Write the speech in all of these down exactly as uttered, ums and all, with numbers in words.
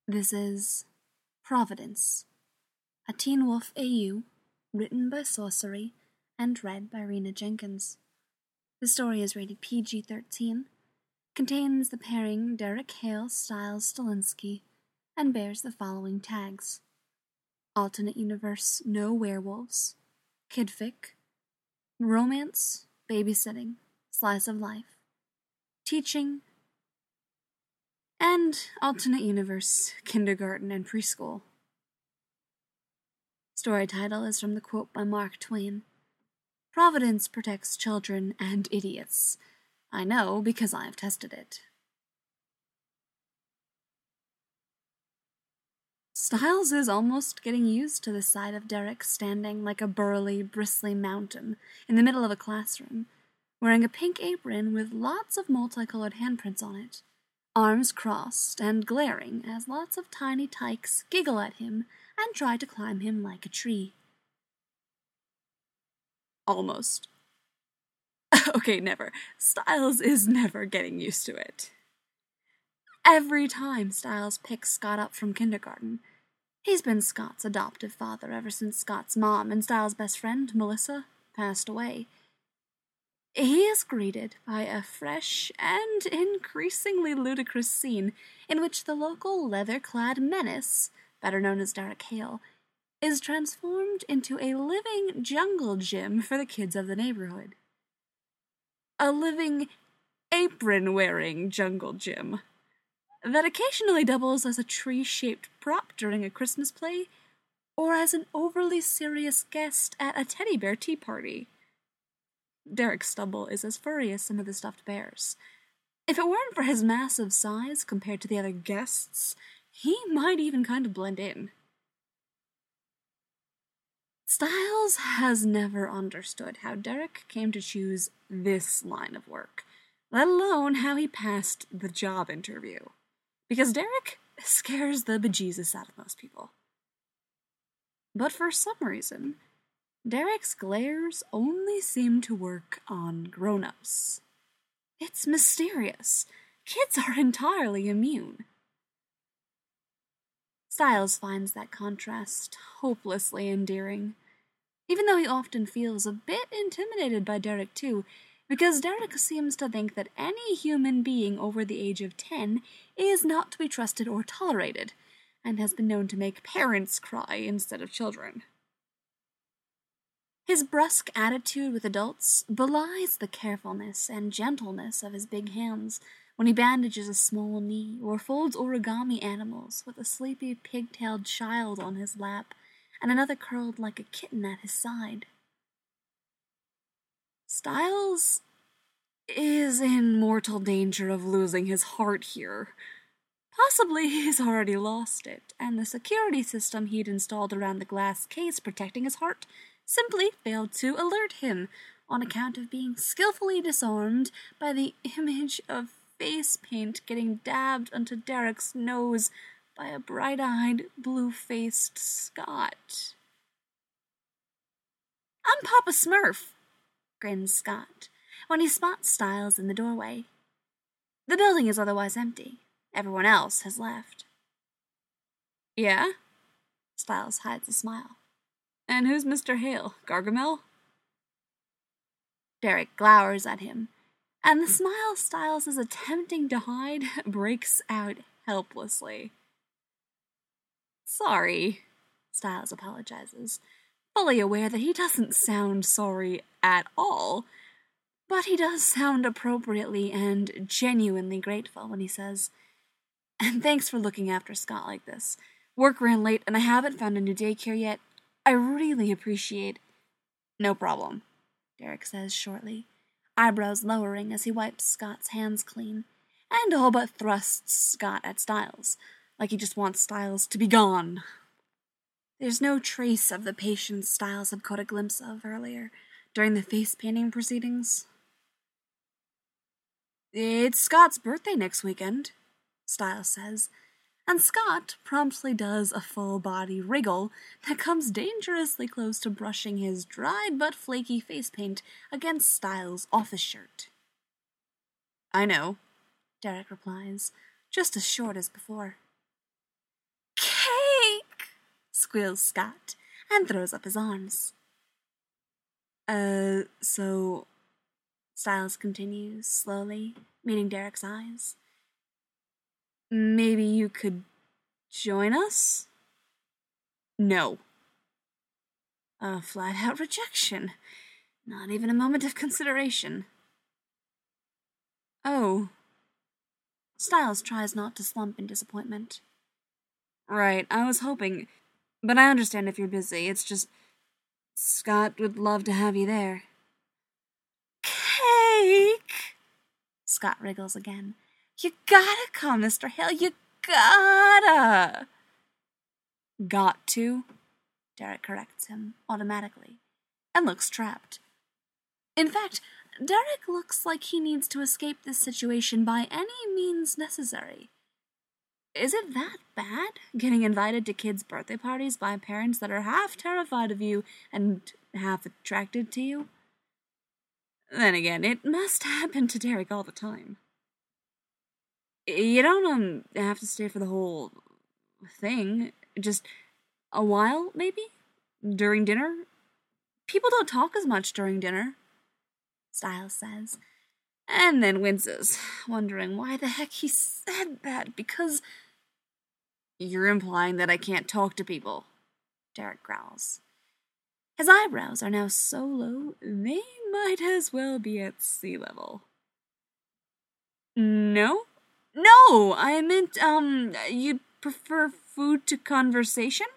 This is Providence, a Teen Wolf A U, written by Sorcery and read by Rena Jenkins. The story is rated P G thirteen, contains the pairing Derek Hale Styles Stalinsky, and bears the following tags: Alternate Universe No Werewolves, Kidfic, Romance, Babysitting, Slice of Life, Teaching, and Alternate Universe Kindergarten and Preschool. Story title is from the quote by Mark Twain: Providence protects children and idiots. I know because I have tested it. Styles is almost getting used to the sight of Derek standing like a burly, bristly mountain in the middle of a classroom, wearing a pink apron with lots of multicolored handprints on it, arms crossed and glaring as lots of tiny tykes giggle at him and try to climb him like a tree. Almost. Okay, never. Styles is never getting used to it. Every time Styles picks Scott up from kindergarten, he's been Scott's adoptive father ever since Scott's mom and Styles' best friend, Melissa, passed away. He is greeted by a fresh and increasingly ludicrous scene in which the local leather-clad menace, better known as Derek Hale, is transformed into a living jungle gym for the kids of the neighborhood. A living, apron-wearing jungle gym that occasionally doubles as a tree-shaped prop during a Christmas play, or as an overly serious guest at a teddy bear tea party. Derek's stubble is as furry as some of the stuffed bears. If it weren't for his massive size compared to the other guests, he might even kind of blend in. Styles has never understood how Derek came to choose this line of work, let alone how he passed the job interview. Because Derek scares the bejesus out of most people. But for some reason, Derek's glares only seem to work on grown-ups. It's mysterious. Kids are entirely immune. Styles finds that contrast hopelessly endearing, even though he often feels a bit intimidated by Derek too, because Derek seems to think that any human being over the age of ten is not to be trusted or tolerated, and has been known to make parents cry instead of children. His brusque attitude with adults belies the carefulness and gentleness of his big hands when he bandages a small knee or folds origami animals with a sleepy pigtailed child on his lap and another curled like a kitten at his side. Styles is in mortal danger of losing his heart here. Possibly he's already lost it, and the security system he'd installed around the glass case protecting his heart simply failed to alert him on account of being skillfully disarmed by the image of face paint getting dabbed onto Derek's nose by a bright-eyed, blue-faced Scott. "I'm Papa Smurf," grins Scott, when he spots Styles in the doorway. The building is otherwise empty. Everyone else has left. "Yeah?" Styles hides a smile. "And who's Mister Hale? Gargamel?" Derek glowers at him, and the smile Styles is attempting to hide breaks out helplessly. "Sorry," Styles apologizes, fully aware that he doesn't sound sorry at all, but he does sound appropriately and genuinely grateful when he says, "And thanks for looking after Scott like this. Work ran late and I haven't found a new daycare yet. I really appreciate—" "No problem," Derek says shortly, eyebrows lowering as he wipes Scott's hands clean, and all but thrusts Scott at Styles, like he just wants Styles to be gone. There's no trace of the patience Styles had caught a glimpse of earlier, during the face-painting proceedings. "It's Scott's birthday next weekend," Styles says, and Scott promptly does a full-body wriggle that comes dangerously close to brushing his dried but flaky face paint against Styles' office shirt. "I know," Derek replies, just as short as before. squeals Scott, and throws up his arms. Uh, so... Styles continues, slowly, meeting Derek's eyes. Maybe you could join us? No. A flat-out rejection. Not even a moment of consideration. Oh. Styles tries not to slump in disappointment. Right, I was hoping, but I understand if you're busy. It's just, Scott would love to have you there. Cake! Scott wriggles again. You gotta come, Mister Hale, you gotta! Got to? Derek corrects him, automatically, and looks trapped. In fact, Derek looks like he needs to escape this situation by any means necessary. Is it that bad, getting invited to kids' birthday parties by parents that are half terrified of you and half attracted to you? Then again, it must happen to Derek all the time. You don't um have to stay for the whole thing. Just a while, maybe? During dinner? People don't talk as much during dinner, Styles says, and then winces, wondering why the heck he said that, because... You're implying that I can't talk to people, Derek growls. His eyebrows are now so low, they might as well be at sea level. No? No, I meant, um, you'd prefer food to conversation?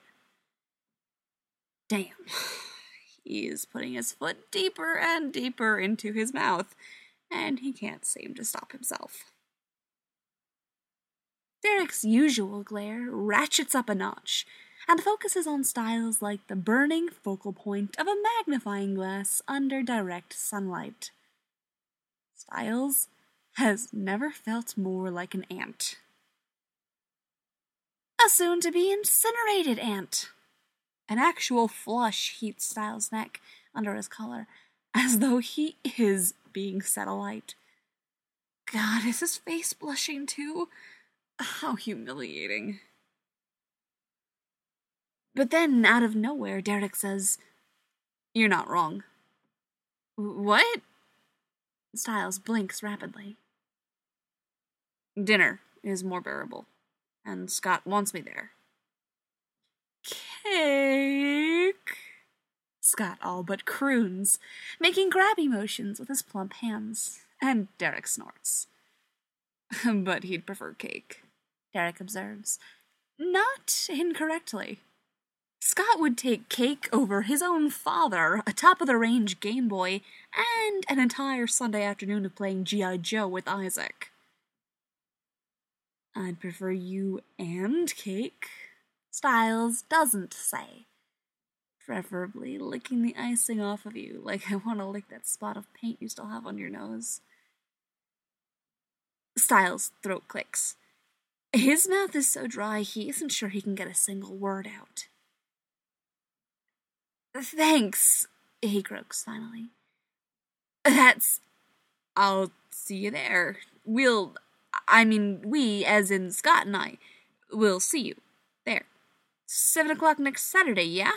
Damn. He is putting his foot deeper and deeper into his mouth, and he can't seem to stop himself. Derek's usual glare ratchets up a notch, and focuses on Styles like the burning focal point of a magnifying glass under direct sunlight. Styles has never felt more like an ant. A soon-to-be incinerated ant. An actual flush heats Styles' neck under his collar, as though he is being set alight. God, is his face blushing too? How humiliating. But then, out of nowhere, Derek says, You're not wrong. What? Styles blinks rapidly. Dinner is more bearable, and Scott wants me there. Cake? Scott all but croons, making grabby motions with his plump hands, and Derek snorts. But he'd prefer cake, Derek observes. Not incorrectly. Scott would take cake over his own father, a top-of-the-range Game Boy, and an entire Sunday afternoon of playing G I Joe with Isaac. I'd prefer you and cake, Styles doesn't say. Preferably licking the icing off of you, like I want to lick that spot of paint you still have on your nose. Styles' throat clicks. His mouth is so dry he isn't sure he can get a single word out. Thanks, he croaks finally. That's... I'll see you there. We'll... I mean, we, as in Scott and I, will see you there. Seven o'clock next Saturday, yeah?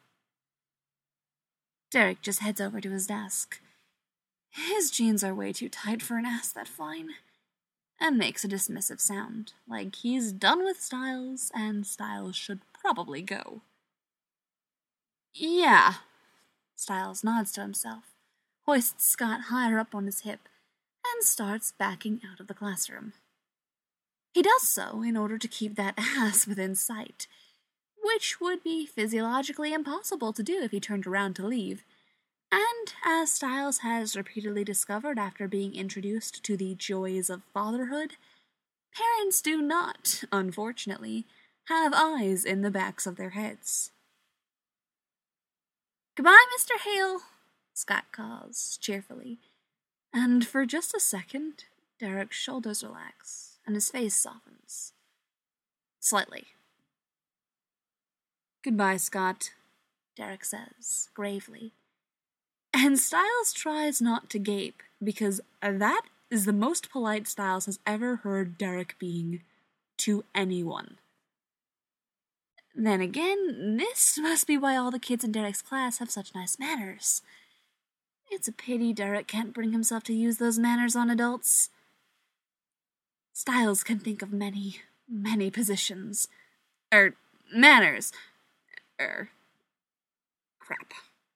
Derek just heads over to his desk. His jeans are way too tight for an ass that fine, and makes a dismissive sound, like he's done with Styles, and Styles should probably go. Yeah, Styles nods to himself, hoists Scott higher up on his hip, and starts backing out of the classroom. He does so in order to keep that ass within sight, which would be physiologically impossible to do if he turned around to leave. And as Styles has repeatedly discovered after being introduced to the joys of fatherhood, parents do not, unfortunately, have eyes in the backs of their heads. Goodbye, Mister Hale, Scott calls cheerfully, and for just a second, Derek's shoulders relax and his face softens. Slightly. Goodbye, Scott, Derek says, gravely. And Styles tries not to gape, because that is the most polite Styles has ever heard Derek being to anyone. Then again, this must be why all the kids in Derek's class have such nice manners. It's a pity Derek can't bring himself to use those manners on adults. Styles can think of many, many positions. Er, manners. Er, crap.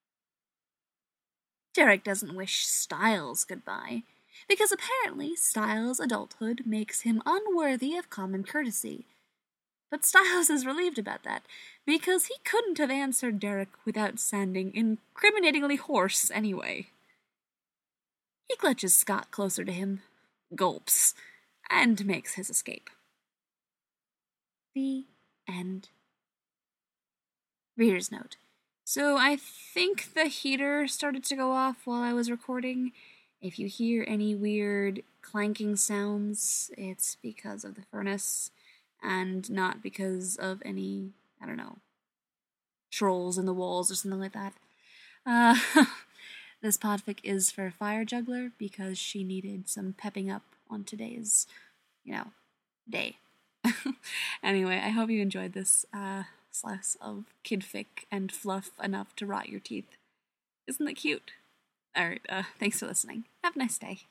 Derek doesn't wish Styles goodbye, because apparently Styles' adulthood makes him unworthy of common courtesy. But Styles is relieved about that, because he couldn't have answered Derek without sounding incriminatingly hoarse anyway. He clutches Scott closer to him, gulps, and makes his escape. The end. Reader's note. So I think the heater started to go off while I was recording. If you hear any weird clanking sounds, it's because of the furnace, and not because of any, I don't know, trolls in the walls or something like that. Uh, this podfic is for Fire Juggler because she needed some pepping up on today's, you know, day. Anyway, I hope you enjoyed this uh, slice of kidfic and fluff enough to rot your teeth. Isn't that cute? Alright, uh, thanks for listening. Have a nice day.